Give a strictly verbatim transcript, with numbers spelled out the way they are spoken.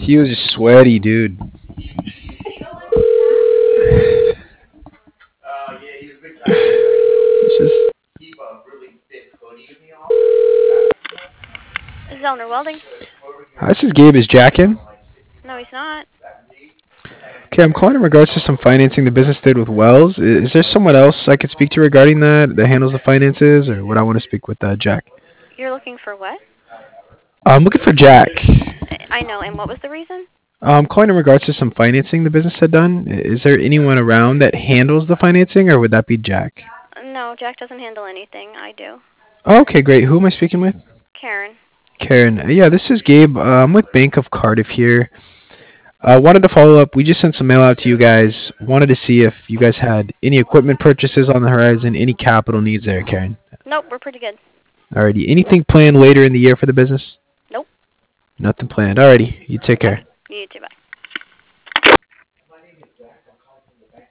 He was sweaty, dude. It's just This is Eleanor Welding. Hi, this is Gabe. Is Jack in? No, he's not. Okay, I'm calling in regards to some financing the business did with Wells. I- Is there someone else I could speak to regarding that that handles the finances, or would I want to speak with uh, Jack? You're looking for what? I'm looking for Jack. I I know, and what was the reason? I'm calling in regards to some financing the business had done. I- Is there anyone around that handles the financing, or would that be Jack? No, Jack doesn't handle anything. I do. Okay, great. Who am I speaking with? Karen. Karen. Uh, Yeah, this is Gabe. Uh, I'm with Bank of Cardiff here. Uh, wanted to follow up. We just sent some mail out to you guys. Wanted to see if you guys had any equipment purchases on the horizon, any capital needs there, Karen. Nope, we're pretty good. Alrighty. Anything planned later in the year for the business? Nope. Nothing planned. Alrighty. You take Yep. care. You too. Bye.